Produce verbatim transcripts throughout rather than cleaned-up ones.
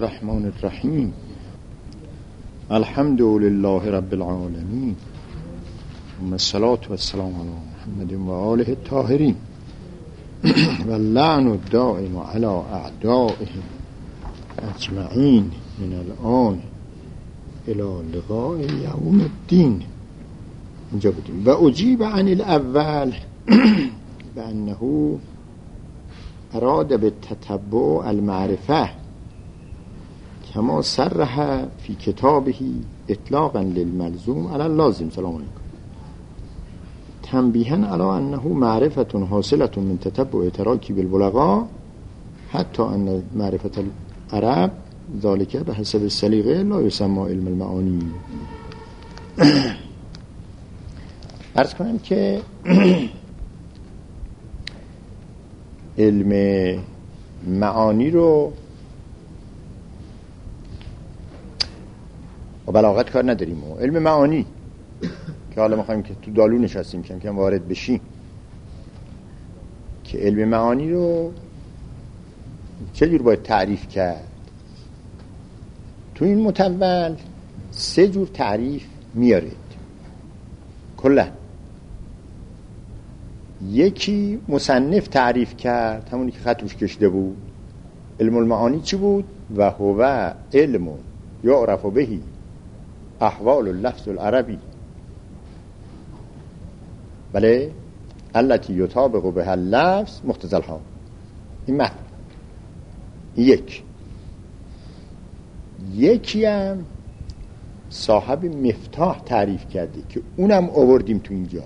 الرحمن الرحیم. الحمد لله رب العالمین و الصلاة و السلام علی محمد و آله الطاهرین و اللعن الدائم علی اعدائهم اجمعین من الان الی لقاء یوم الدین. اینجا بودیم. و اجیب عن الاول بانه اراد بالتتبع المعرفه كما صرح في كتابه اطلاقا للملزوم على اللازم. سلام علیکم. تنبیها على انه معرفة حاصلة من تتبع تراكيب البلغاء حتى ان معرفة العرب ذلك بحسب السلیقه لا يسمى علم المعانی. عرض کنم که علم معانی رو و بلاغت کار نداریم. و علم معانی که حالا میخوایم که تو دالو نشستیم کم کم وارد بشیم، که علم معانی رو چه جور باید تعریف کرد. تو این متول سه جور تعریف میارید کلا. یکی مصنف تعریف کرد، همونی که خط روش کشیده بود. علم المعانی چی بود؟ و هو علم یعرف بهی احوال اللفظ العربی، بله، التي یطابق بها اللفظ مقتضاها. این معنی یک. یکی هم صاحب مفتاح تعریف کرده که اونم آوردیم تو اینجا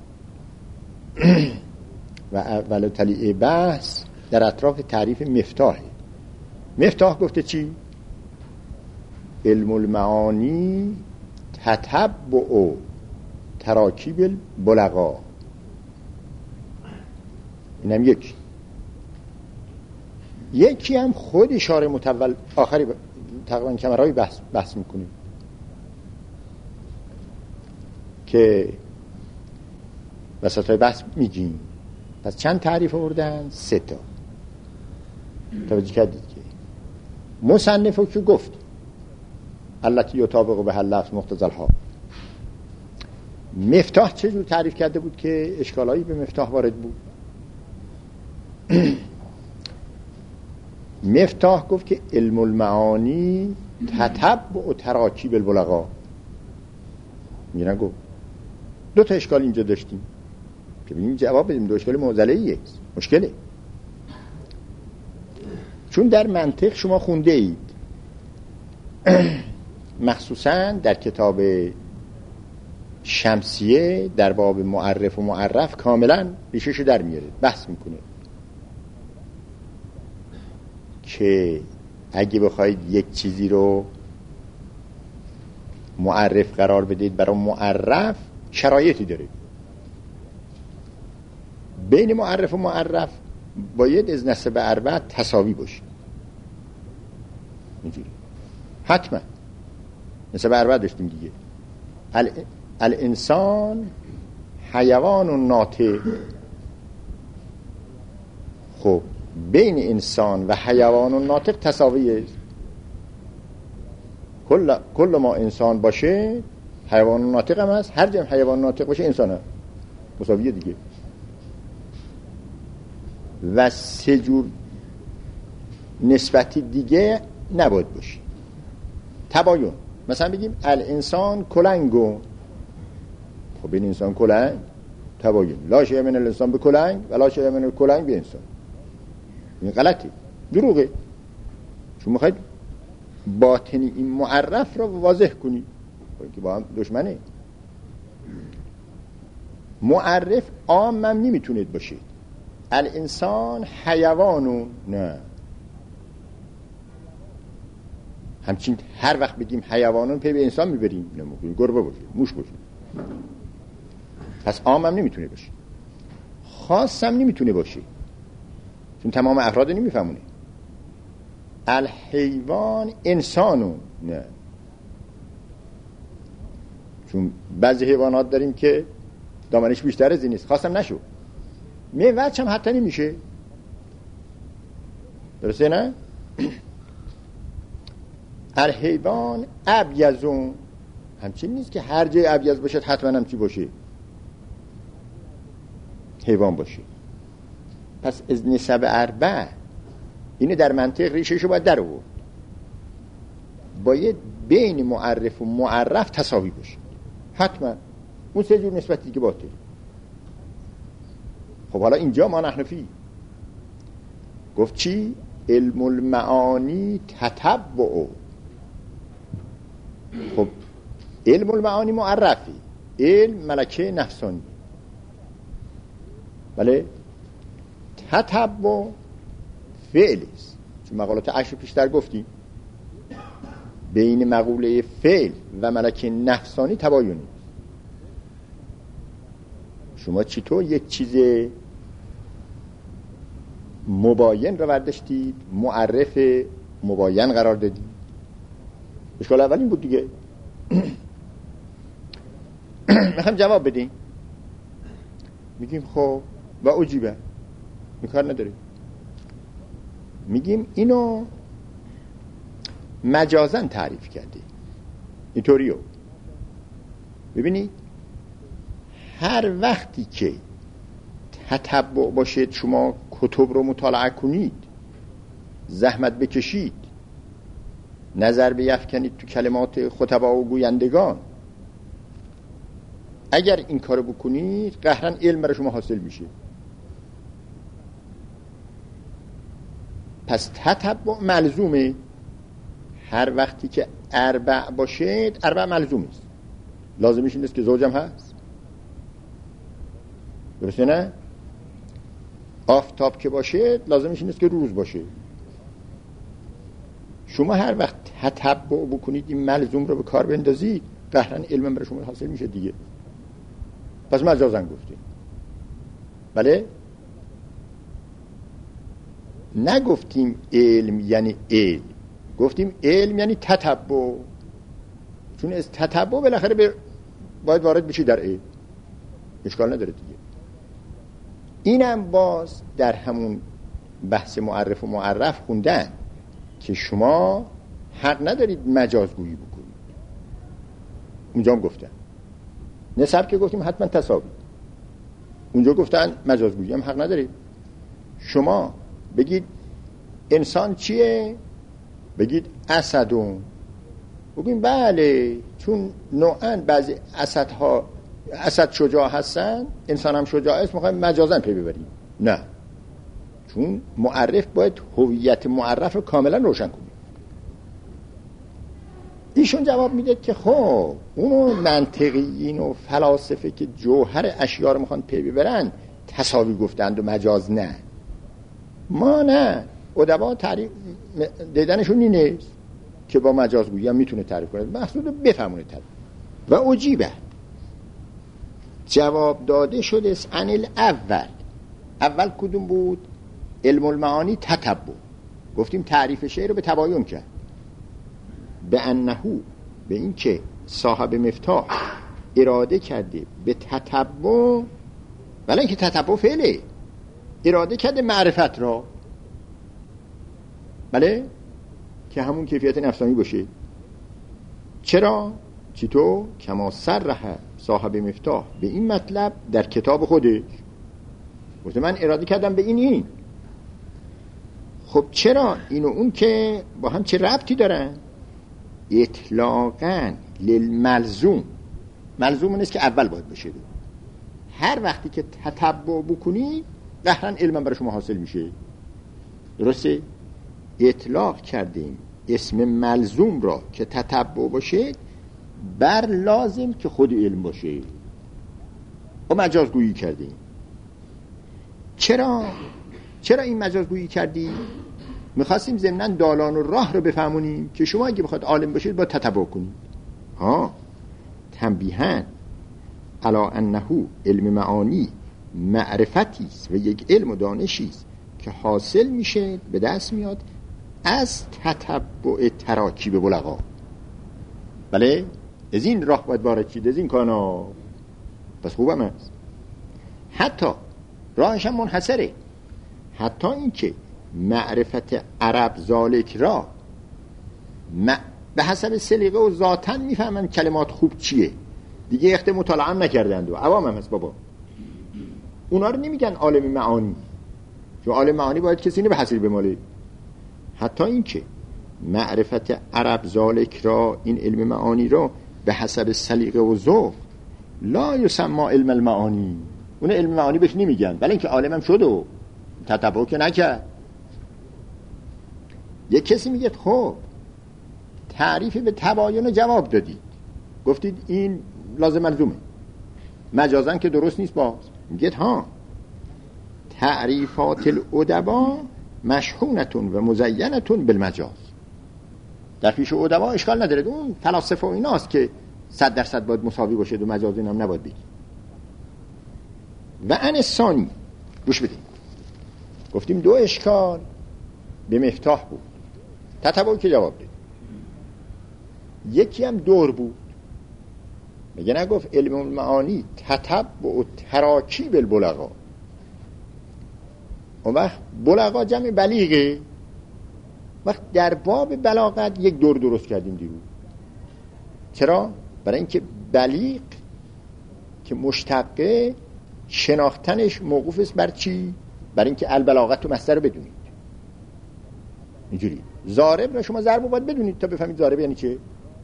و اول طلیعه بحث در اطراف تعریف مفتاحه. مفتاح گفته چی؟ علم المعانی تتبع تراکیب البلغا. اینم یکی. یکی هم خود اشاره متول آخری ب... تقریبا کمرهای بحث, بحث میکنیم که وسطای بحث میگیم. پس چند تعریف آوردن؟ سه تا. توجه کردید که مصنفو که گفت التي یطابق بها اللفظ مقتضاها. مفتاح چه جور تعریف کرده بود که اشکالایی به مفتاح وارد بود؟ مفتاح گفت که علم المعانی تتبع تراکیب البلغا. میگن گفت دو تا اشکال اینجا داشتیم که ببینیم جواب بدیم. دو اشکال معضله‌ایه، مشکله. چون در منطق شما خونده اید مخصوصا در کتاب شمسیه در باب معرف و معرف کاملا ریشه‌شو در میاره، بحث میکنه که اگه بخواید یک چیزی رو معرف قرار بدید، برای معرف شرایطی داره. بین معرف و معرف باید از نسب اربع تساوی باشه. اینجوری حتما نسب اربع داشتیم دیگه. ال... الانسان حیوان ناطق. خب بین انسان و حیوان ناطق تساویه. کل کل ما انسان باشه حیوان ناطق هم هست، هر جمع حیوان ناطق باشه انسان هم مساویه دیگه. و سه جور نسبتی دیگه نباید باشه. تباین. مثلا بگیم الانسان کلنگو. خب این انسان کلنگ تباین. لا شیء من الانسان به کلنگ و لا شیء من الکلنگ به انسان. این غلطه، دروغه. چون میخواید باطنی این معرف رو واضح کنی که با هم دشمنه. معرف عام هم نمیتونید باشید. الانسان حیوانو نه. همچین هر وقت بگیم حیوانون پی به انسان میبریم، نمونید گربه باشه، موش باشه. پس عام هم نمیتونه باشه، خاص هم نمیتونه باشه، چون تمام افراد نمیفهمونه. الحیوان انسانون نه، چون بعضی حیوانات داریم که دامنش بیشتر از این نیست، خواستم نشو میوه‌چ هم حتی نمیشه. درسته نه؟ الحیوان ابیضون، همچین نیست که هر جای ابیض باشد حتما هم چی باشه؟ حیوان باشه. پس از نسب اربع اینو در منطق ریشهشو باید در آورد، باید بین معرف و معرف تساوی باشه حتما. اون سه جور نسبت دیگه باطل. خب حالا اینجا ما نحنفی گفت چی؟ علم المعانی تتبع. خب علم المعانی معرفی، علم ملکه نفسانی، بله. تتبع فعل است، چون مقالات عشر پیشتر گفتیم بین مقوله فعل و ملکه نفسانی تباینی. شما چطور یک چیز مباین رو برداشتید معرف مباین قرار دادید؟ اشکال اول این بود دیگه. میخوام جواب بدیم، میگیم خب و عجیبه این کار نداره، میگیم اینو مجازن تعریف کرده اینطوریو. ببینید هر وقتی که تتبع باشید، شما کتب رو مطالعه کنید، زحمت بکشید، نظر بیفکنید تو کلمات خطبا و گویندگان، اگر این کارو بکنید قهرن علم برای شما حاصل میشه. پس تتبع ملزومه. هر وقتی که اربع باشید، اربع ملزوم است. لازمش این است که زوجم هست، درسته نه؟ آفتاب که باشید لازمش این است که روز باشه. شما هر وقت تتبع بکنید این ملزوم رو به کار بندازید، قهرن علم برای شما حاصل میشه دیگه. پس مجازن گفتیم، بله. نگفتیم علم یعنی علم، گفتیم علم یعنی تتبع، چون از تتبع بالاخره ب... باید وارد بشی در علم، اشکال نداره دیگه. اینم باز در همون بحث معرف و معرف خوندن که شما حق ندارید مجازگویی بکنید. اونجا هم گفتن نسب که گفتیم حتما تساوی، اونجا گفتن مجازگویی هم حق ندارید. شما بگید انسان چیه؟ بگید اسدون، بگیم بله چون نوعاً بعضی اسدها اسد شجاع هستن، انسان هم شجاع است، میخوایم مجازاً پی ببریم. نه، چون معرف باید هویت معرف رو کاملا روشن کنه. ایشون جواب میده که خب اونو منطقیین و فلاسفه که جوهر اشیاء رو میخوان پی ببرن تساوی گفتند و مجاز نه. ما نه، ادبا تعریف دیدنشون این نیست که با مجازگویی هم میتونه تعریف کنه، مقصود رو بفهمونه تعریف. و عجیبه جواب داده شده است عن الاول. اول کدوم بود؟ علم المعانی تتبع. گفتیم تعریف شیء رو به تباین کرد، به انهو، به این که صاحب مفتاح اراده کرده به تتبع، ولی اینکه تتبع فعله، اراده کرده معرفت را، بله، که همون کیفیت نفسانی باشه. چرا؟ چطور؟ کما صرح صاحب مفتاح به این مطلب در کتاب خودش، گفته من اراده کردم به این این. خب چرا این و اون که با هم چه ربطی دارن؟ اطلاقاً للملزوم. ملزوم نیست که اول باید بشه. هر وقتی که تتبع بکنی قهرن علم برای شما حاصل میشه. درسته؟ اطلاق کردیم اسم ملزوم را که تتبع باشه بر لازم که خود علم باشه و مجازگویی کردیم. چرا؟ چرا این مجازگویی کردی؟ میخواستیم ضمناً دالان و راه رو بفهمونیم که شما اگه بخواد عالم باشید باید تتبع کنید. ها، تنبیهاً علا انهو علم معانی معرفتی است و یک علم و دانشی است که حاصل میشه، به دست میاد از تتبع تراکیب بلغا. بله، از این راه باید وارد شید، از این کانا. پس خوبم هست. حتی راهش هم منحصره، حتی این که معرفت عرب ذالک را به حسب سلیقه و ذاتاً میفهمن کلمات خوب چیه. دیگه اخت مطالعه هم نکردند و عوام هم هست بابا. اونا رو نمیگن عالم معانی، چون عالم معانی باید کسی نه به حاصل بماله. حتی این که معرفت عرب ذالک را، این علم معانی را به حسب سلیقه و ذوق، لا یسمى علم المعانی، اون علم معانی بهش نمیگن، ولی اینکه عالمم شد و تتبع که نکرد. یک کسی میگه خب تعریف به تباین رو جواب دادید، گفتید این لازم ملزومه، مجازن که درست نیست. باز میگه ها تعریفات الادبا مشحونتون و مزینتون بالمجاز. در پیش ادبا اشکال نداره، اون فلاسفه و ایناست که صد درصد باید مساوی باشه و مجاز اینم نباید بگی. و ان ثانی، گوش بدید، گفتیم دو اشکال به مفتاح بود، تتبع که جواب دید. یکی هم دور بود، میگه نگفت علم المعانی تتبع و تراکیب البلغا. اون وقت بلغا جمع بلیغه، وقت در باب بلاغت یک دور درست کردیم دیروز. چرا؟ برای اینکه بلیغ که مشتقه شناختنش موقوف است بر چی؟ بر اینکه البلاغت و مصدر رو بدونید. اینجوری ضارب را شما ضرب رو باید بدونید تا بفهمید ضارب یعنی چه.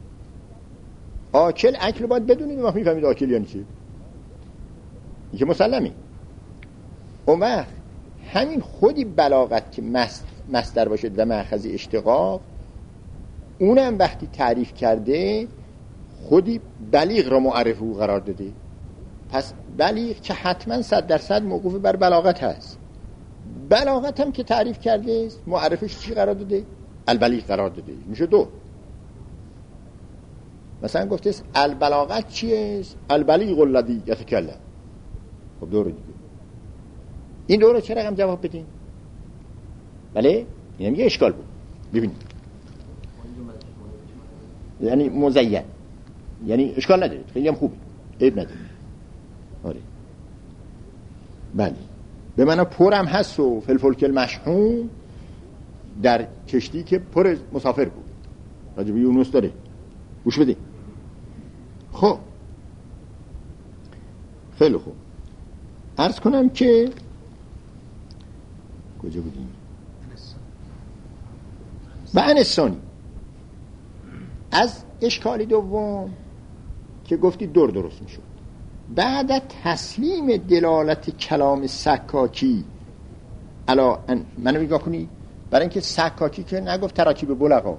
آکل اکل رو باید بدونید و میفهمید آکل یعنی چه. این که مسلمی. اون وقت همین خودی بلاغت که مصدر باشد و مأخذ اشتقاق، اونم وقتی تعریف کرده خودی بلیغ را معرف او قرار داده. پس بلیغ که حتما صد درصد موقوف بر بلاغت هست، بلاغت هم که تعریف کرده معرفش چی قرار داده؟ البلیغ قرار داده. میشه دو. مثلا گفته است البلاغت چیه؟ البلیغ الذی یتکلم. خب دو رو دیگه این دو رو چه رقم جواب بدین؟ بله این هم یه اشکال بود. ببینید یعنی مزین، یعنی اشکال نداره، خیلی هم خوبه، عیب نداره. آره بله به معنی پرم هست و فلفلک المشحون، در کشتی که پر مسافر بود. راجب یونس داره، گوش بده. خب خیلی خوب، عرض کنم که کجا بودیم؟ و انسانی از اشکال دوم که گفتی دور درست میشد بعد تسلیم دلالت کلام سکاکی الا ان، منو نگاه کنی، برای اینکه سکاکی که نگفت تراکیب بلغا،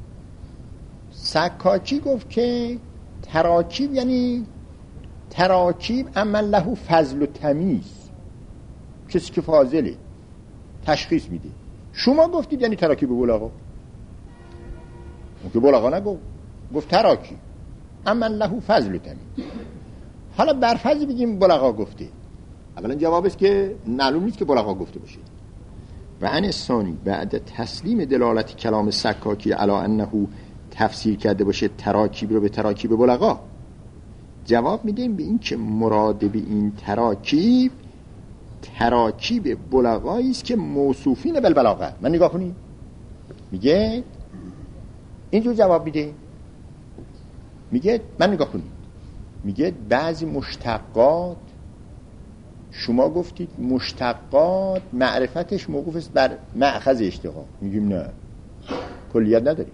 سکاکی گفت که تراکیب یعنی تراکیب اما له فضل و تمیز، کسی که فاضله تشخیص میده. شما گفتید یعنی تراکیب بلغا، اون که بلغا نگفت، گفت تراکیب اما له فضل و تمیز. حالا برفرض بگیم بلغا گفته، اولا جواب است که معلوم نیست که بلغا گفته باشه. و ان ثانی بعد تسلیم دلالت کلام سکاکی علی انه تفسیر کرده باشه تراکیب رو به تراکیب بلغا، جواب میدیم به این که مراد به این تراکیب تراکیب بلغایی است که موصوفین بالبلاغه. من نگاه کنید میگه اینجور جواب میده، میگه من نگاه کنید میگه بعضی مشتقات شما گفتید مشتقات معرفتش موقوف است بر مأخذ اشتقاق، میگیم نه کلیت نداری.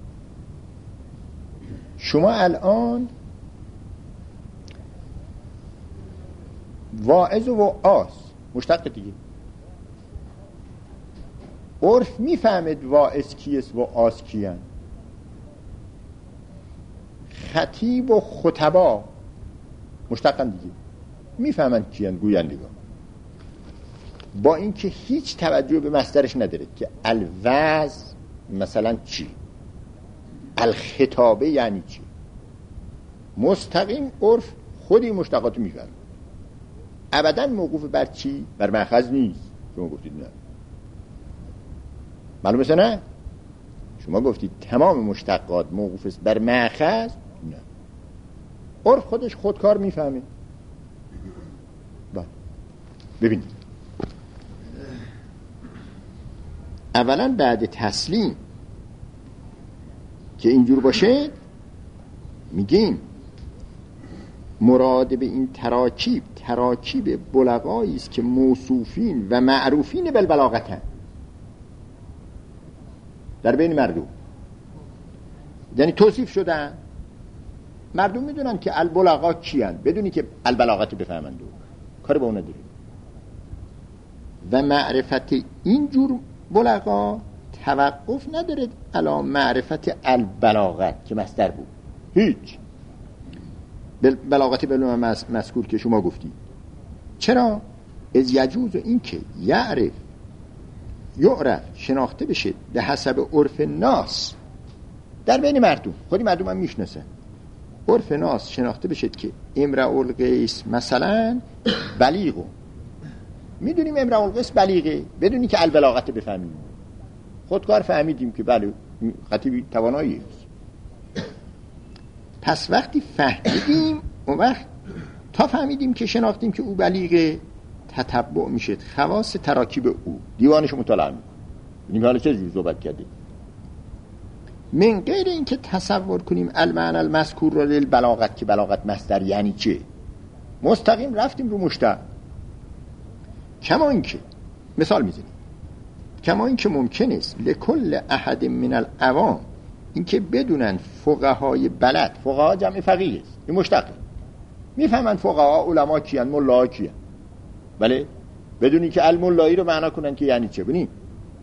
شما الان واعظ و آس مشتق دیگه، عرف میفهمد واعظ کیست و آس کیان، خطیب و خطبا مشتقن دیگه، میفهمن کیان گویندگان، با اینکه هیچ توجه به مصدرش نداره که الوعظ مثلا چی، الخطابه یعنی چی. مستقیم عرف خودی مشتقات میفهمه، ابدا موقوف بر چی؟ بر مأخذ نیست. شما گفتید نه، معلومه نه؟ شما گفتید تمام مشتقات موقوف است بر مأخذ، نه، عرف خودش خودکار میفهمه. ببینید اولا بعد تسلیم که اینجور باشه میگیم مراد به این تراکیب تراکیب بلغایی است که موصوفین و معروفین بالبلاغتن در بین مردم، یعنی توصیف شدن، مردم میدونن که البلغا کیان بدونی که البلاغت بفهمند کار با اون نداره. و معرفت اینجور بلغا توقف نداره علی معرفت البلاغت که مصدر بود، هیچ بلاغت بلوم مذکور که شما گفتی. چرا؟ از یجوز این که یعرف یعرف شناخته بشه به حسب عرف ناس در بین مردم، خودی مردم هم میشناسه، عرف ناس شناخته بشه که امرأ القیس مثلا بلیغو، میدونیم امرأ القیس بلیغه بدونی که البلاغت بفهمیم، خودکار فهمیدیم که بله خطیبی توانایی است. پس وقتی فهمیدیم اون وقت تا فهمیدیم که شناختیم که او بلیغه، تتبع میشه خواص تراکیب او، دیوانش مطالعه میکنیم ببینیم حالا چه جور صحبت کردیم، من غیر این که تصور کنیم المعنى المذکور را للبلاغت که بلاغت مصدر یعنی چه، مستقیم رفتیم رو مشتق. کما این که مثال میزنیم، کما این که ممکن است لکل احد من العوام این که بدونن فقهای بلد، فقها جمع فقیه است، این مشتقه، میفهمن فقها علما کیان، ملا کیان، بله بدونی که الملایی رو معنا کنن که یعنی چه، ببینید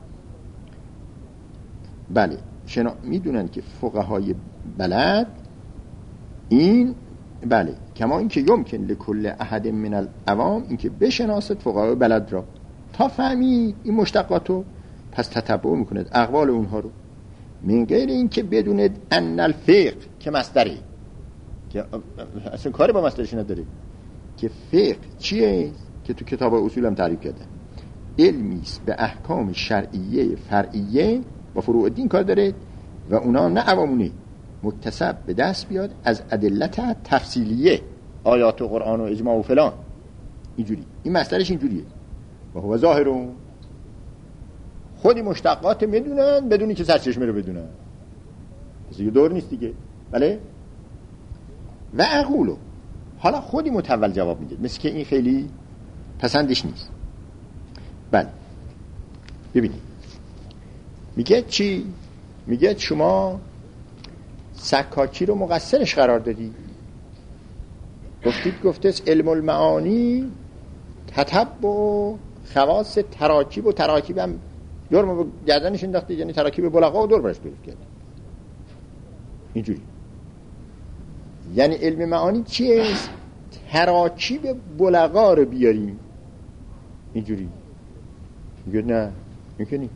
بله شنا میدونن که فقهای بلد این بله کما این که یمکن لکل احد من العوام این که بشناسد فقهای بلد را تا فهمی این مشتقاتو، پس تتبع میکند اقوال اونها رو، من غیر این که بدوند ان الفقه که مصدره، که اصلا کاری با مصدرش نداره، که فقه چیه که تو کتاب اصول هم تعریف کرده، علمی است به احکام شرعیه فرعیه با فروع الدین کار داره و اونا نه عوامونه، مکتسب به دست بیاد از ادلت تفصیلیه، آیات و قرآن و اجماع و فلان، اینجوری این مصدرش اینجوریه. و هو ظاهرون خودی مشتقات میدونن بدونی که سرچشمه رو بدونن، پس یه دور نیست دیگه. بله و اقولو حالا خودی متول جواب میده، مثل که این خیلی پسندش نیست. بله ببینید میگه چی؟ میگه شما سکاکی رو مقصرش قرار دادی، گفتید گفته علم المعانی تتبع خواص تراکیب و تراکیب هم دور گردنش انداخته، یعنی تراکیب بلغا و دور برش درست کرد اینجوری. یعنی علم معانی چیه؟ تراکیب بلغا رو بیاریم اینجوری. میگه نه میکنی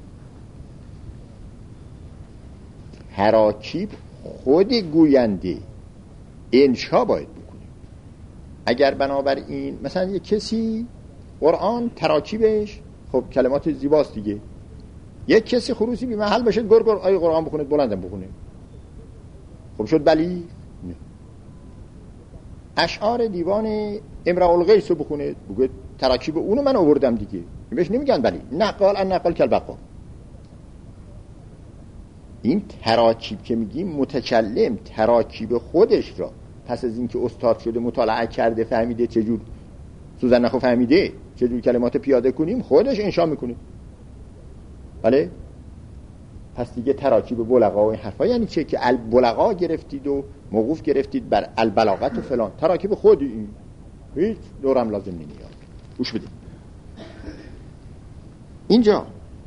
تراکیب خود گوینده انشا باید بکنیم. اگر بنابراین مثلا یک کسی قرآن تراکیبش خب کلمات زیباست دیگه، یک کسی خروسی بی محل باشه گر گر آیه قرآن بخونه بلندم بخونه، خب شد بلی؟ نه. اشعار دیوان امرأ القیس رو بخونه بگه تراکیب اونو من آوردم دیگه، بهش نمیگن بلی. نقال ان نقال کلبقا، این تراکیب که میگیم متکلم تراکیب خودش را پس از اینکه استاد شده مطالعه کرده فهمیده چجور سوزن نخو فهمیده چجور کلمات پیاده کنیم خودش انشا میکنه. بله پس دیگه تراکیب بلغا و این حرفا یعنی چه؟ که البلغا گرفتید و موقوف گرفتید بر البلاغت و فلان، تراکیب خودی این هیچ دورم لازم نمیاد. گوش بدید اینجا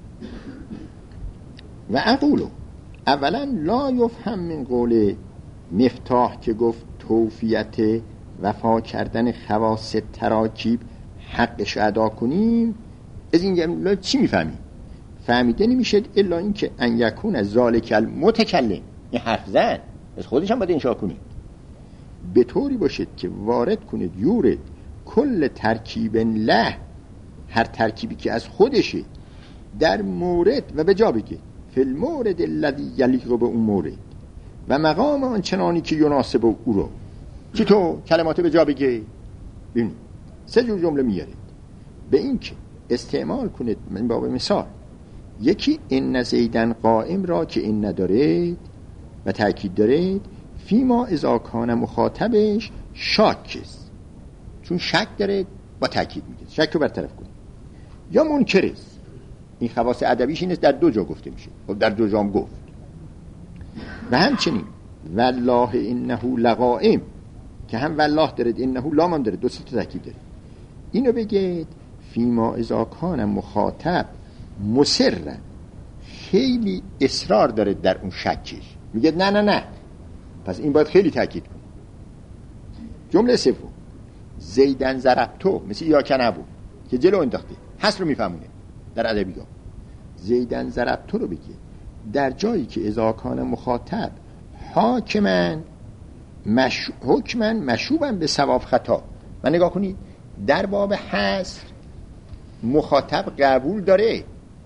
و اقولو اولا لا یفهم من قول مفتاح که گفت توفیت وفا کردن خواص تراکیب حقش ادا کنیم، از این جمله چی میفهمیم؟ فهمیده نمیشه الا این که ان یکون ذالک المتکلم، این حرف زن از خودش هم باید انشاء کنید، به طوری باشد که وارد کنید یورد کل ترکیب له، هر ترکیبی که از خودشه در مورد و به جا بگه فی المورد الذی یلیق به اون مورد و مقام آن چنانی که یناسب او رو، که تو کلمات به جا بگه. ببینید سه جور جمله میارید، به این که استعمال کنید من باب مثال، یکی ان زیدن قائم را که این نداره و تأکید داره فیما اذا کان مخاطبش شاک است، چون شک داره با تأکید میگه شک رو برطرف کنه، یا منکر است. این خواص ادبیش این است در دو جا گفته میشه، خب در دو جام گفت. و همچنین والله انه لقائم که هم والله داره انه لام داره، دو سه تا تأکید داره. اینو بگید فیما اذا کان مخاطب مصر، خیلی اصرار داره در اون شکش، میگه نه نه نه، پس این باید خیلی تأکید کنه. جمله سوم زیدن ضربتو، مثل یا که نبود که جلو انداخته حس رو میفهمونه در ادبیات. زیدن ضربتو رو بگه در جایی که اذا کان مخاطب حاکمن مش... حکمن مشوبن به ثواب خطا. و نگاه کنید در باب حصر مخاطب قبول داره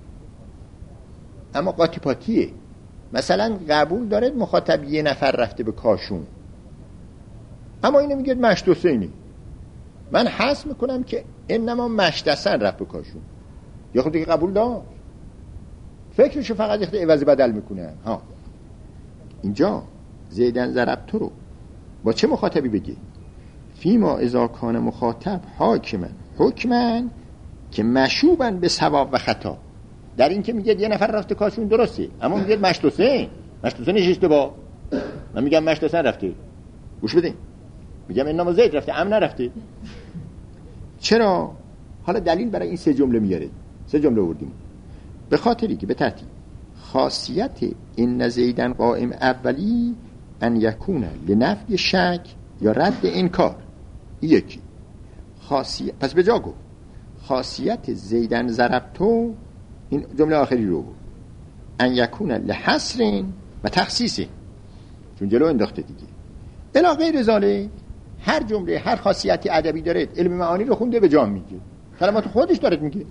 اما قاطی پاتیه. مثلا قبول داره مخاطب یه نفر رفته به کاشون، اما اینو میگه مشت حسینی، من حس میکنم که انما مشت حسن رفت به کاشون. یا خود دیگه قبول داشت، فکرشو فقط اخت عوض بدل میکنه. ها اینجا زیدن ضربتو رو با چه مخاطبی بگی؟ فیما اذا کان مخاطب حاکمن حکمن که مشوبن به ثواب و خطا. در این که میگه یه نفر رفته کاشون درسته، اما میگه مشت حسین، مشت حسین نشسته با، من میگم مشت حسین رفته. گوش بدین، میگم انما زید رفته ام نرفته. چرا؟ حالا دلیل برای این سه جمله میاره، سه جمله آوردیم به خاطری که به ترتیب خاصیت ان زیدن قائم اولی ان یکون لنفی شک یا رد انکار. یکی خاصیت، پس به جا گفت خاصیت زیدن ضربتو، این جمله آخری رو ان یکون لحصر و تخصیص، چون جلو انداخته دیگه. الا غیر ذالک، هر جمله هر خاصیتی ادبی داره علم معانی رو خونده به جا میگه، کلمات خودش داره میگه.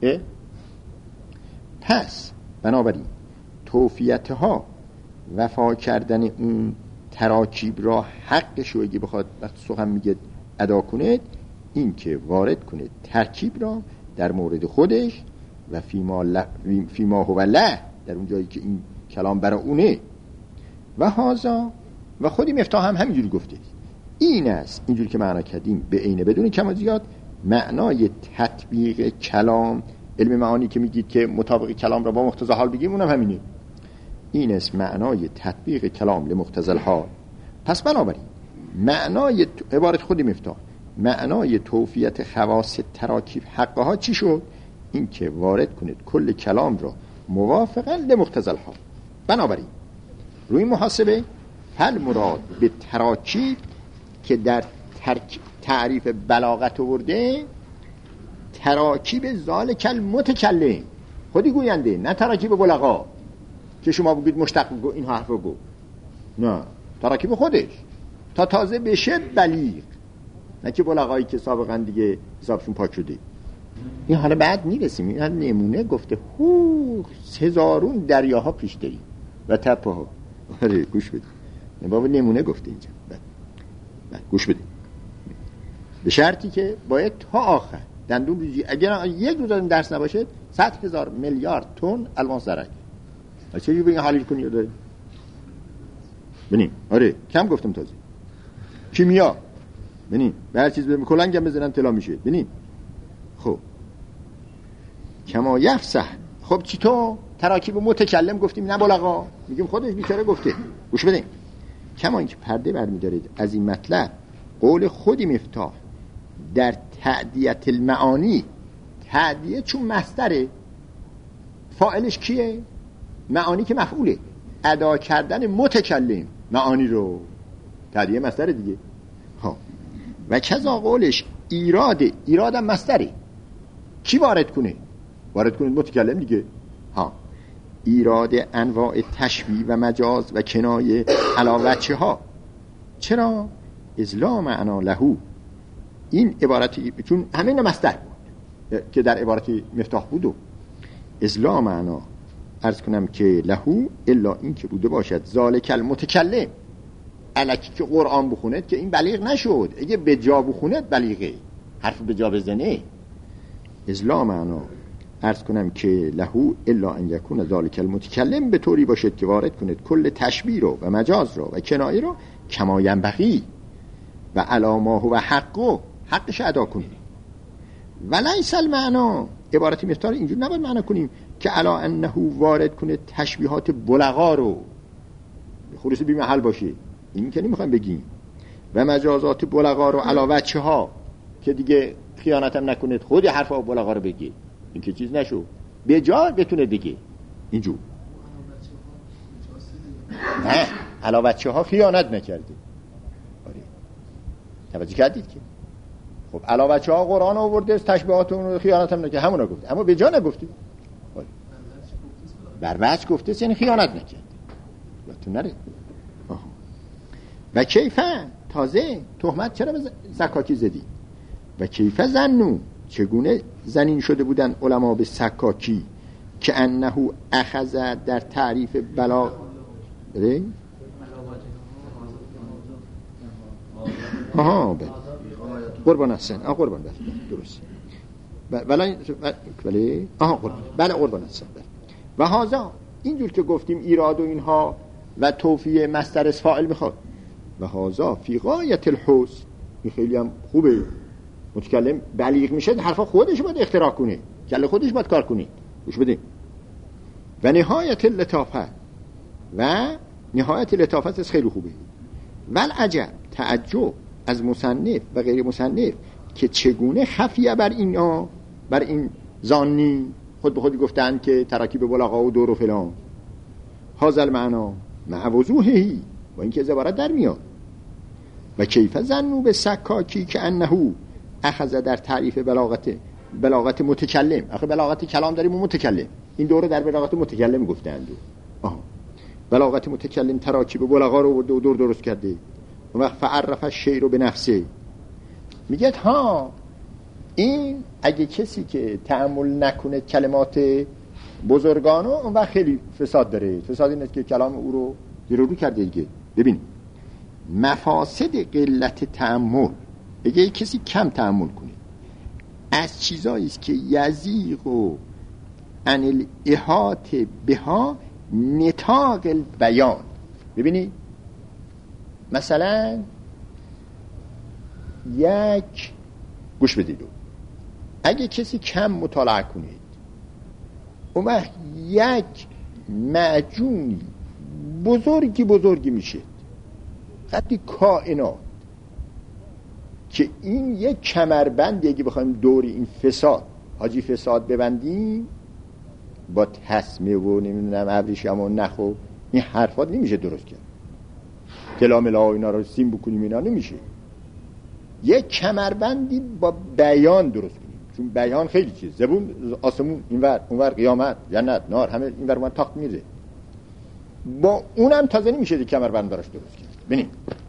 پس بنابراین توفیتها وفا کردن اون تراکیب را حقش رو اگه بخواد وقت سخن میگه ادا کنه، این که وارد کنه ترکیب را در مورد خودش و فیما, ل... فیما هو له، در اون جایی که این کلام برای اونه. و هازا و خودی مفتاح هم همینجوری گفته این است، اینجوری که معنا کردیم به عینه بدون کم و زیاد معنای تطبیق کلام. علم معانی که میگید که مطابق کلام را با مقتضی حال بگیم، اونم همینه. این است معنای تطبیق کلام لمقتضی الحال. پس بنابراین معنای عبارت خودی مفتاح، معنای توفیت خواص تراکیب حقها چی شد؟ این که وارد کنید کل کلام را موافقا لمقتضی الحال. بنابراین روی محاسبه فل مراد به تراکیب که در تعریف بلاغت آورده تراکیب ذالک المتکلم، خودی گوینده، نه تراکیب بلغا که شما بگید مشتق بگو این حرف بگو، نه تراکیب خودش تا تازه بشه بلیغ، نه که بلغایی که سابقا دیگه حسابشون پاک شده. این حالا بعد میرسیم، این نمونه گفته هو هزارون دریاها پیش داری و تپه ها. آره گوش بدید، بابا نمونه گفته اینجا. بعد بعد گوش بدید، به شرطی که باید تا آخر دندون ریزی، اگر یک روز این درس نباشه صد هزار میلیارد تن الماس زرق. چجوری به این حالیل کنی داره؟ ببین آره کم گفتم تازه. کیمیا ببین به هر چیز به کلنگ هم بزنن طلا میشه. ببین خب کما یفسح. خب چی تو تراکیب متکلم گفتیم نه بلغا، میگیم خودش بیچاره گفته. گوش بدین، کما اینکه پرده برمی‌دارید از این مطلب قول خودی مفتاح در تعدیت المعانی. تعدیه چون مصدره، فاعلش کیه؟ معانی که مفعوله، ادا کردن متکلم معانی رو، تعدیه مصدره دیگه. ها و کذا قولش ایراده، ایرادم مصدره، کی وارد کنه؟ وارد کنه متکلم دیگه. ها ایراد انواع تشبیه و مجاز و کنایه علاوه ها. چرا؟ ازلا معنا لهو، این عبارتی چون همین مصدر بود که در عبارتی مفتاح بود و ازلا معنا عرض کنم که لهو الا این که بوده باشد ذالک المتکلم. الکی که قرآن بخوند که این بلیغ نشد، اگه به جا بخوند بلیغه، حرف به جا بزنه. ازلا معنا عرض کنم که لهو الا ان یکون ذالک المتکلم به طوری باشد که وارد کند کل تشبیه رو و مجاز رو و کنایه رو کما ینبغی و علاماه و حقه حقش ادا کنید. ولیس المعنا، عبارت مفتار اینجور نباید معنا کنیم که علا انه وارد کنه تشبیهات بلغا رو خروس بی محل باشه، این که نمیخوایم بگیم، و مجازات بلغا رو علاوه چه ها که دیگه خیانت هم نکنید خود حرف بلغا رو بگی، این که چیز نشو به جا بتونه بگی اینجور. نه علاوه چه ها خیانت نکردی. آره توجه کردید که خب علاوه چه ها قرآن آورده تشبیهات اون رو خیانت هم نکرد، همون رو گفت اما به جا نگفتی. آره بر وجه گفته یعنی خیانت نکرد تو نره. و کیفه تازه تهمت چرا به سکاکی زدی؟ و کیفه زنو چگونه زنین شده بودن علما به سکاکی که انه اخذ در تعریف بلا بده آها بله قربان حسن آها قربان بله درست بله بله آها قربان بله قربان حسن بله. و هذا اینجور که گفتیم ایراد و اینها و توفیه مصدر از فاعل میخواد و هذا فی غایت الحسن، این خیلی هم خوبه. متکلم بلیغ میشه حرفا خودش باید اختراع کنه، کله خودش باید کار کنه. گوش بده. و نهایت اللطافه و نهایت لطافت از خیلی خوبه. ول عجب تعجب از مصنف و غیر مصنف که چگونه خفیه بر اینا بر این زانی خود به خود گفتن که تراکیب بلغا و دور و فلان هازل معنا مع وضوحی و این که زبارت در میاد. و کیف زنو به سکاکی که انهو اخذ در تعریف بلاغت بلاغت متکلم. آخه بلاغت کلام داریم و متکلم، این دوره در بلاغت متکلم گفتند. آها بلاغت متکلم تراکیب بلغا رو دو دور درست کرده. و وقت فعرف الشعر به نفسه میگه ها این اگه کسی که تأمل نکنه کلمات بزرگانو اون وقت خیلی فساد داره. فساد این است که کلام او رو زیر و رو کرده دیگه. ببین مفاسد قلت تأمل، اگه کسی کم تأمل کنه از چیزایی است که یزیغ و عن الاحاطه بها نطاق البیان. ببینی مثلا یک گوش بدید، اگه کسی کم مطالعه کنید اون وقت یک معجونی بزرگی بزرگی میشه قدی کائنات که این یک کمربند اگه بخوایم دور این فساد حاجی فساد ببندیم با تسمه و نمیدونم ابریشم و نخو این حرفات نمیشه درست کرد. کلاملا اینا رو سیم بکنیم اینا نمیشه. یک کمربندی با بیان درست کنیم، چون بیان خیلی چیز، زبون آسمون اینور اونور قیامت جنت نار همه اینور اون تاخت میره، با اونم تازه نمیشه یک کمربند براش درست کرد. ببین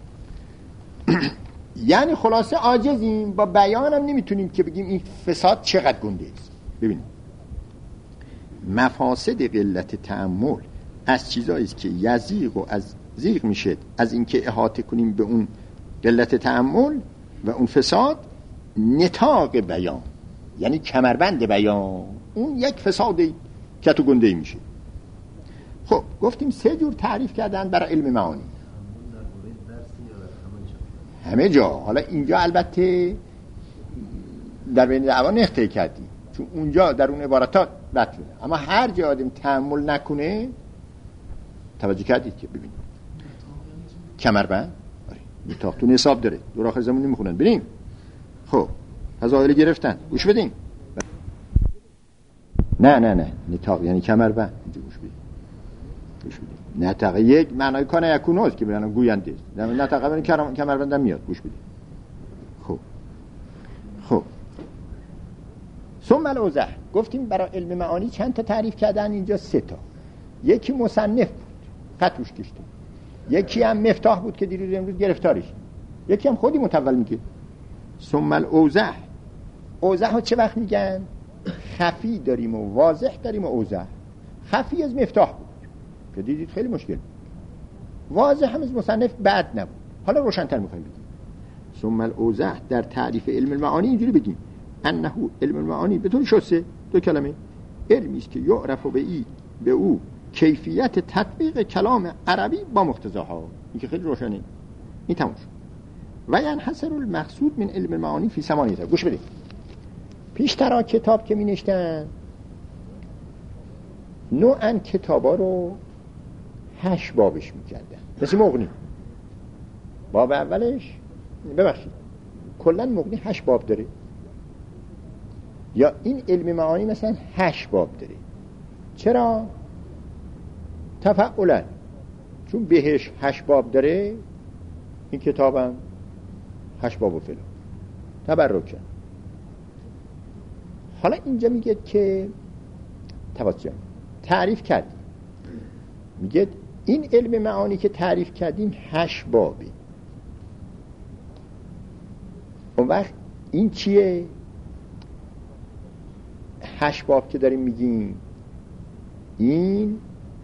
یعنی خلاصه عاجزیم، با بیان هم نمیتونیم که بگیم این فساد چقدر گنده است. ببین مفاسد قلت تأمل از چیزایی است که یزیغ و از زیغ میشه از اینکه احاطه کنیم به اون قلت تأمل و اون فساد نطاق بیان، یعنی کمربند بیان، اون یک فسادی که تو گنده میشه. خب گفتیم سه جور تعریف کردن برای علم معانی همه جا. حالا اینجا البته در بین دعوا نقطه کردیم چون اونجا در اون عبارتات رد شده، اما هر جا آدم تأمل نکنه توجه کردید که ببینید کمربند آره نطاق تو نصاب داره، دور آخر زمان نمیخونن. ببین خب فضایل گرفتن گوش بدین. نه نه نه نطاق یعنی کمربند. گوش بدین گوش بدین. نطاق یک معنای کانه یکونوست که بیان گوینده، نطاق یعنی کمربندم میاد. گوش بدین. خب خب ثم الاوضح گفتیم برای علم معانی چند تا تعریف کردن اینجا، سه تا. یکی مصنف بود خط روش کشته، یکی هم مفتاح بود که دیروز امروز گرفتارش، یکی هم خودی متول میگه. ثم الاوضح، اوضح ها چه وقت میگن؟ خفی داریم و واضح داریم و اوضح. خفی از مفتاح بود که دیدید خیلی مشکل، واضح هم از مصنف بد نبود. حالا روشن‌تر میخوایم بگیم. ثم الاوضح در تعریف علم المعانی اینجوری بگیم انه علم المعانی به طور شسته دو کلمه علمی است که یعرف به ای به او کیفیت تطبیق کلام عربی با مقتضاها. این که خیلی روشنه. این تموم شد. و ینحصر المقصود من علم المعانی فی ثمانیه. گوش بدید. پیشترا کتاب که می نوشتن نوعا کتابا رو هشت بابش می کردن، مثل مغنی. باب اولش ببخشید کلن مغنی هشت باب داره، یا این علم معانی مثلا هشت باب داره. چرا؟ تفعلا، چون بهش هشت باب داره این کتابم هشت باب و فلان تبرکن. حالا اینجا میگه که توجه تعریف کردیم، میگه این علم معانی که تعریف کردیم هشت بابه. اون وقت این چیه؟ هشت باب که داریم میگیم این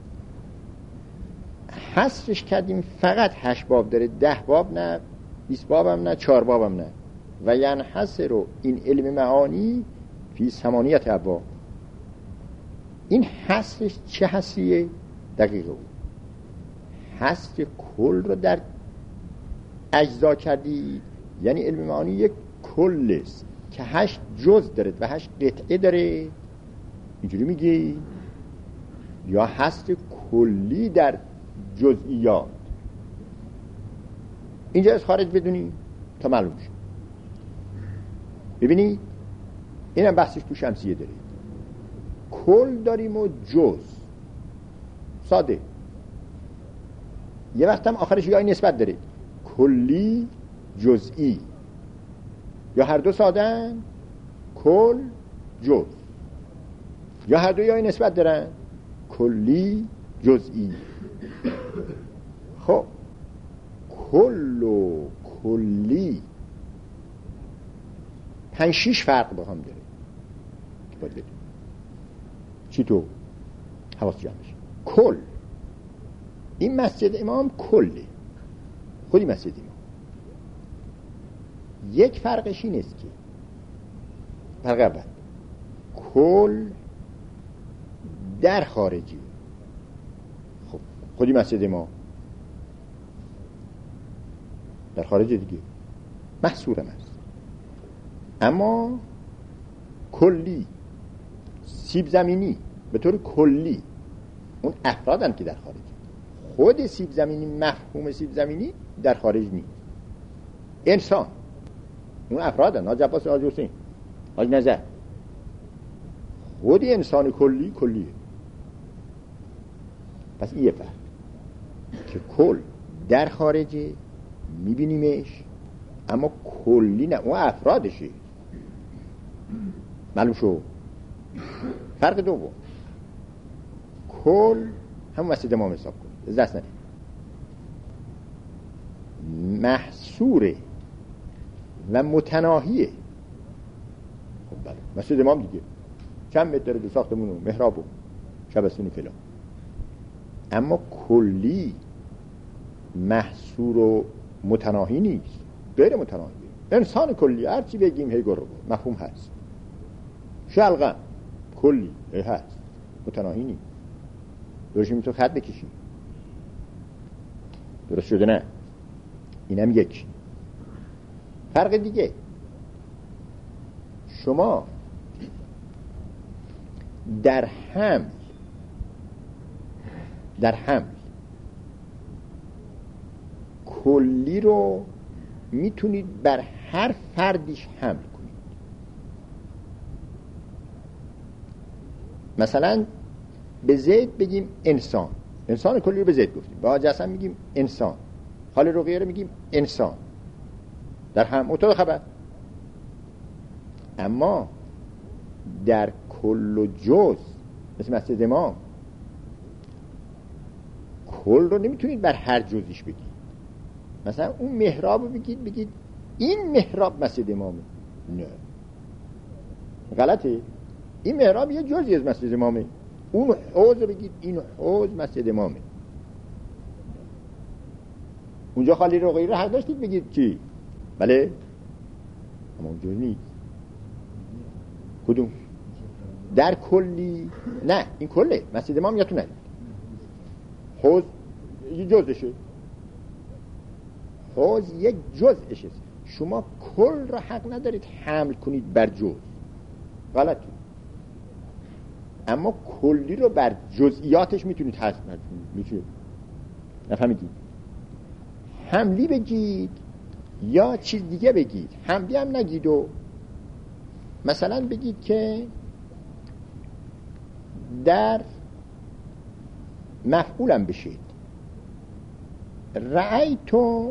حصرش کردیم فقط هشت باب داره، ده باب نه، بیست باب هم نه، چهار باب هم نه. و ینحصر رو این علم معانی فی ثمانیت ابواب. این حصرش چه حصریه؟ دقیقه او حصر کل رو در اجزا کردی، یعنی علم معانی یک کل است که هشت جز داره و هشت قطعه داره، اینجوری میگی؟ یا حصر کلی در جزئیات؟ اینجا از خارج بدونی تا معلوم شد. ببینی اینم بحثش تو شمسیه داره. کل داریم و جز، ساده. یه وقت هم آخرش یا این نسبت داره، کلی جزئی، یا هر دو سادن کل جز، یا هر دو یا این نسبت دارن کلی جزئی. خب کل و کلی پنج شیش فرق با هم داره که باید بدیم. چی تو؟ حواس جمع بشه. کل این مسجد امام کله، خودی مسجد امام. یک فرقش این است که فرق اول کل در خارجی، خب خودی مسجد امام در خارج دیگه محصورم است. اما کلی سیب زمینی به طور کلی اون افرادن که در خارج، خود سیب زمینی مفهوم سیب زمینی در خارج نیست. انسان اون افرادن، حاج عباس، حاج حسین، حاج نظر، خود انسان کلی کلیه. پس این یه فرق که کل در خارجه میبینیمش اما کلی نه، اون افرادشه. معلوم شو. فرق دوم کل همون مسجد امام حساب کن، از دست ندید، محصوره و متناهیه. خب بله مسجد امام دیگه چند متر دو ساختمون و محراب و شبستون فلان، اما کلی محصور و متناهی نیست، غیر متناهیه. انسان کلی هرچی بگیم هی گرو مفهوم هست. شلغم کلی هست، متناهی نیست. درشی میتون خط بکشی، درست شده نه؟ اینم یک فرق دیگه. شما در حمل در حمل کلی رو میتونید بر هر فردیش حمل کنید. مثلا به زید بگیم انسان، انسان کلی رو به زید گفتیم، به حاج حسن میگیم انسان، خاله رقیه رو میگیم انسان، در هم اتاق خبر. اما در کل و جز مثل مسجد امام کل رو نمیتونید بر هر جزیش بگید. مثلا اون محراب رو بگید بگید این محراب مسجد امامه، نه، غلطه. این محراب یه جزئی از مسجد امامه. اون حوض بگید این حوض مسجد امامه. اونجا خالی رقیه رو حق داشتید بگید چی؟ بله، اما اونجا نیست. کدوم؟ در کلی نه، این کله مسجد امام یادتونه حوض یه جزشه، حوض یک جزءشه. شما کل را حق ندارید حمل کنید بر جز، غلطه. اما کلی رو بر جزئیاتش میتونید حمل کنید. نفهمیدید؟ حملی بگید یا چیز دیگه بگید. حملی هم نگید و مثلا بگید که در مفعولم بشید رأیتو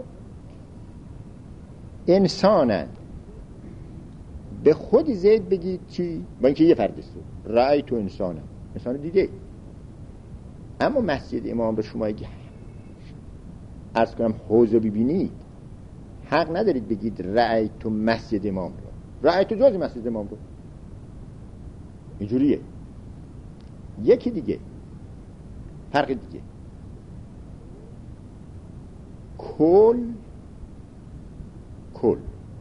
انسانا، به خود زید بگید چی؟ با اینکه یه فرد است، رأیتو انسانا، انسان دیده. اما مسجد امام رو شما اگه عرض کنم حوض رو ببینید حق ندارید بگید رأیتو مسجد امام رو، رأیتو جز مسجد امام رو. اینجوریه. یکی دیگه فرق دیگه، کل کل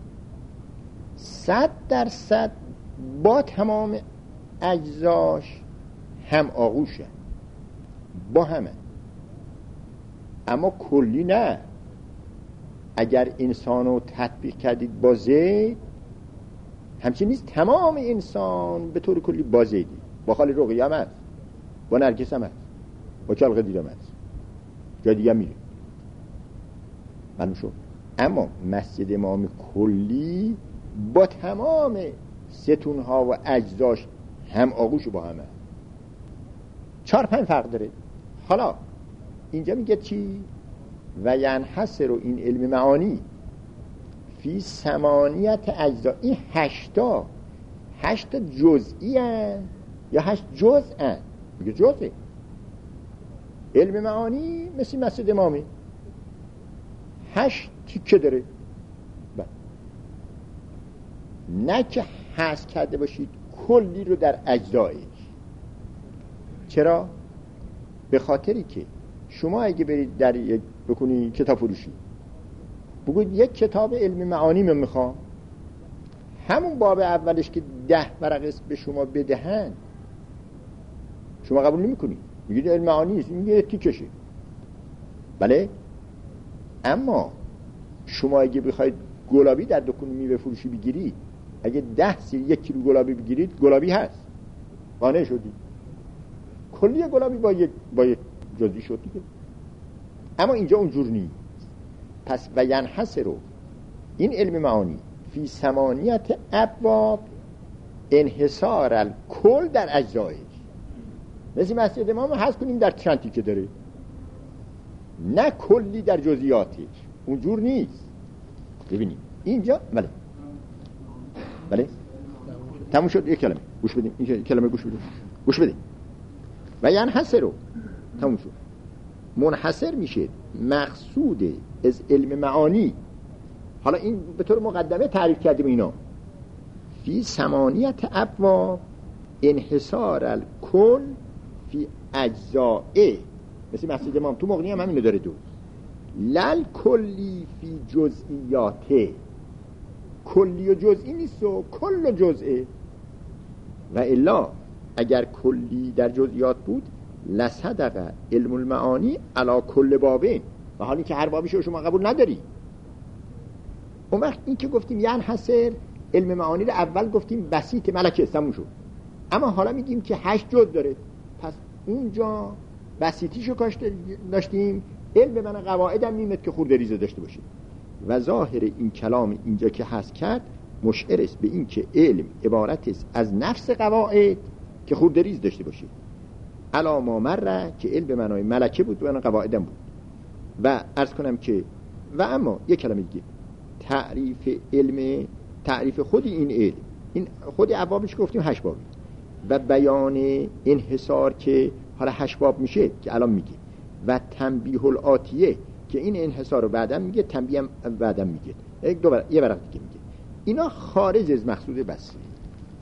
صد درصد با تمام اجزاش هم آغوشه، با همه. اما کلی نه. اگر انسانو تطبیق کردید با زید، همچنین نیست تمام انسان به طور کلی با زیدی. با خالی رقیه هم هست، با نرگس هم هست، با کلقه دید هم هست، جای دیگه هم میره. معلوم شد. اما مسجد امام کلی با تمام ستونها و اجزاش هم آغوش با همه. چهار پنج فرق داره. حالا اینجا میگه چی؟ و ینحصر رو این علم معانی فی ثمانیت اجزا. این هشتا هشتا جزئی هن یا هشت جزء هن؟ میگه جزء. علم معانی مثل مسجد امامی هشت تیکه داره. بله. نه که حذف کرده باشید کلی رو در اجزایش. چرا؟ به خاطری که شما اگه برید در یک بکنی کتاب فروشی بگوید یک کتاب علم معانی من میخوام، همون باب اولش که ده ورقه به شما بدهن شما قبول نمی کنید، میگید علم معانی نیست، این یه تیکشه. بله. اما شما اگه بخواید گلابی در دکون میوه فروشی بگیرید، اگه ده سیر یک کیلو گلابی بگیرید گلابی هست، قانع شدید. کلی گلابی با یک با یک جزئی شد دیگه. اما اینجا اونجور نیست. پس و ینحصر رو این علم معانی فی ثمانیت ابواب انحصار الکل در اجزایش. مثل مسجد امام حذف کنیم در چند تیکه داره، نه کلی در جزئیاتش. اونجور نیست. ببینیم اینجا. بله بله تموم شد. یک کلمه گوش بدیم. این کلمه گوش بدیم. گوش بدیم. و ینحصر رو تموم شد. منحصر میشه مقصود از علم معانی. حالا این به طور مقدمه تعریف کردیم اینا. فی ثمانیت ابواب انحصار الکل فی اجزائه. مثل مسجد امام تو مغنی هم همینو داره دو. لل کلی فی جزئیاته. کلی و جزئی نیست و کل و جزئه. و الا اگر کلی در جزئیات بود لصدق علم المعانی علی کل بابه. و حالی که هر بابیشو شما قبول نداری. اون وقت این که گفتیم ینحصر علم معانی رو اول گفتیم بسیط ملکه تموم شد. اما حالا میگیم که هشت جز داره. پس اونجا بسیطیشو کاش داشتیم، علم من قواعدم میمد که خورده ریزه داشته باشه. و ظاهر این کلام اینجا که هست کرد مشعر است به این که علم عبارت است از نفس قواعد که خورده ریز داشته باشه. علا ما مره که علم منای ملکه بود و من قواعدم بود. و عرض کنم که و اما یک کلمه دیگه، تعریف علم، تعریف خود این علم، این خود ابوابش گفتیم هشت بابی و بیان انحصار که حالا هشت باب میشه که الان میگه و تنبیه الاتیه که این انحصار رو بعدم میگه، تنبیه هم بعدم میگه، یک دو بر... یه برق دیگه میگه. اینا خارج از مقصود بسیط.